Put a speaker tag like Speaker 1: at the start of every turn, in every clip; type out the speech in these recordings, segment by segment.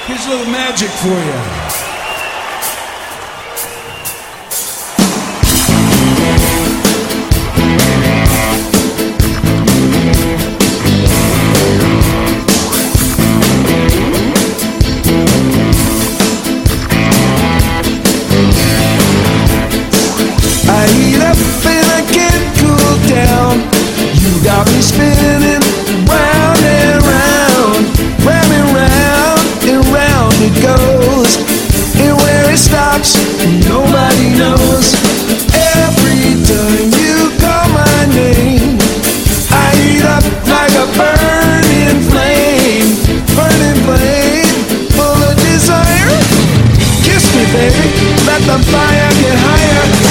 Speaker 1: Here's a little magic for you.
Speaker 2: I heat up and I can't cool down. You got me spinning round and round, round and round and round it goes. And where it stops, nobody knows. Every time you call my name, I heat up like a burning flame, full of desire. Kiss me, baby, let the fire get higher.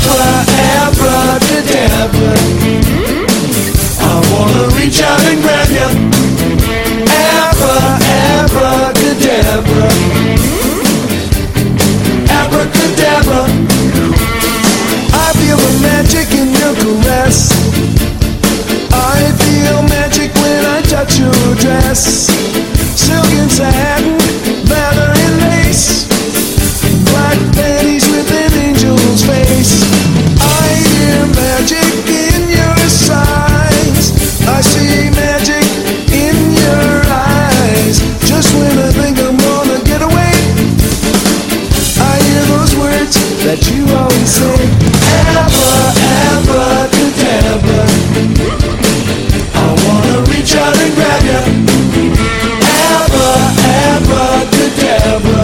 Speaker 2: Abracadabra, I wanna reach out and grab ya. Abracadabra, abracadabra. I feel the magic in your caress. I feel magic when I touch your dress. Silk and satin, leather and lace, black panties with an angel's face. I hear magic in your sighs. I see magic in your eyes. Just when I think I'm gonna get away, I hear those words that you always say. Abracadabra, I wanna reach out and grab ya. Abracadabra,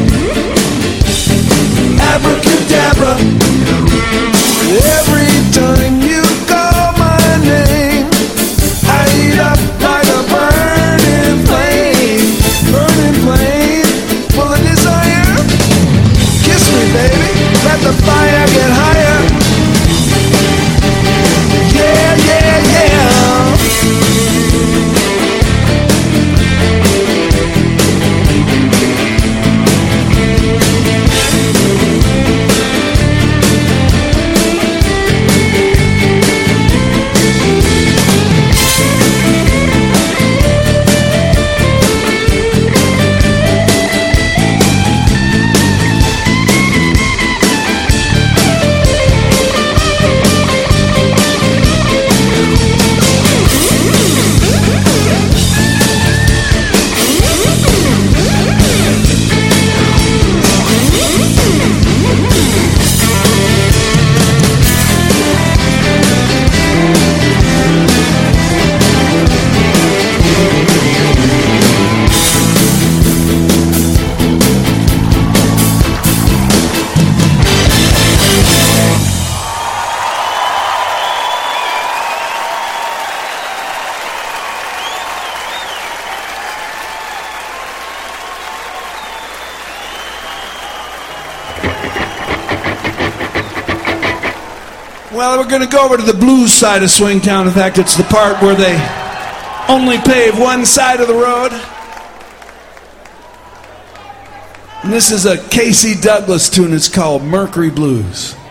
Speaker 2: abracadabra. Every time you call my name, I heat up like a burning flame, full of desire. Kiss me, baby, let the fire get higher. Yeah, yeah, yeah.
Speaker 1: Well, we're going to go over to the blues side of Swingtown. In fact, it's the part where they only pave one side of the road. And this is a Casey Douglas tune. It's called Mercury Blues.